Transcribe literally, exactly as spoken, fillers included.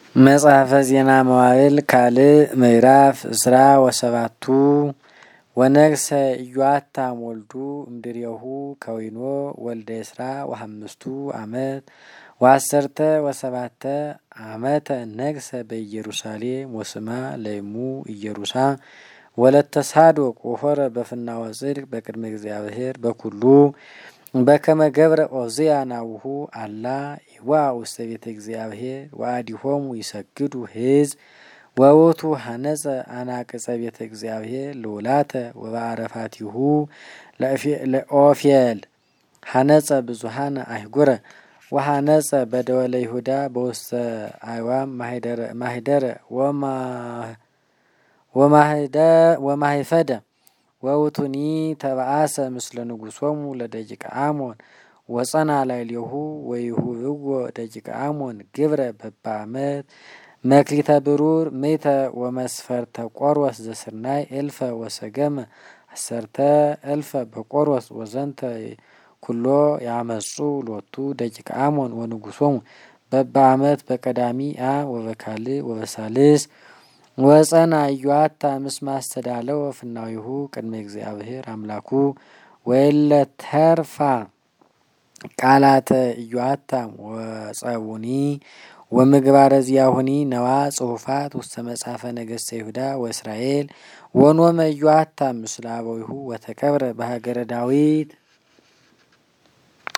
መጽሐፈ ዜና መዋዕል ካልዕ ምዕራፍ እስራ ወሰባቱ ወነግሰ ኢዮአታም ወልዱ እምድሬሁ ከዊኖ ወልደ እስራ ወሐምስቱ ዓመት ወአሰርተ ወሰባተ ዓመተ ነግሰ በኢየሩሳሌም ወስማ ለይሙ ኢየሩሳ ወለተ ሳዶቅ ወሆረ በፍናወ ጽድቅ በቅድመ እግዚአብሔር በኩሉ በከመ ገብረ ዖዝያን አቡሁ አላ ይዋ ውስተ ቤተ እግዚአብሔር ወአዲሆሙ ይሰግዱ ሕዝብ ወውቱ ሐነጸ አናቅጸ ቤተ እግዚአብሔር ልውላተ ወበአረፋቲሁ ለኦፌል ሐነጸ ብዙሃነ አይጉረ ወሐነጸ በደወለ ይሁዳ በውስተ አይዋም ማሂደረ ወማሂፈደ ወውቱኒ ተባአሰ ምስለ ንጉሶሙ ለደቂቀ አሞን ወጸና ላዕሌሁ ወይሁብዎ ደቂቀ አሞን ግብረ በበዓመት መክሊተ ብሩር ምእተ ወመስፈርተ ቆሮስ ዘስርናይ እልፈ ወሰገመ አሰርተ እልፈ በቆሮስ ወዘንተ ኩሎ ያመጹ ሎቱ ደቂቀ አሞን ወንጉሶሙ በበዓመት በቀዳሚ አ ወበካልእ ወበሳልስ ወጸና ኢዮአታም ምስመ አስተዳለወ ፍናዊሁ ቅድመ እግዚአብሔር አምላኩ ወእለ ተርፋ ቃላተ ኢዮአታም ወጸቡኒ ወምግባረ ዚአሁኒ ነዋ ጽሑፋት ውስተ መጽሐፈ ነገሥተ ይሁዳ ወእስራኤል ወኖመ ኢዮአታም ምስለ አበዊሁ ወተቀብረ በሀገረ ዳዊት።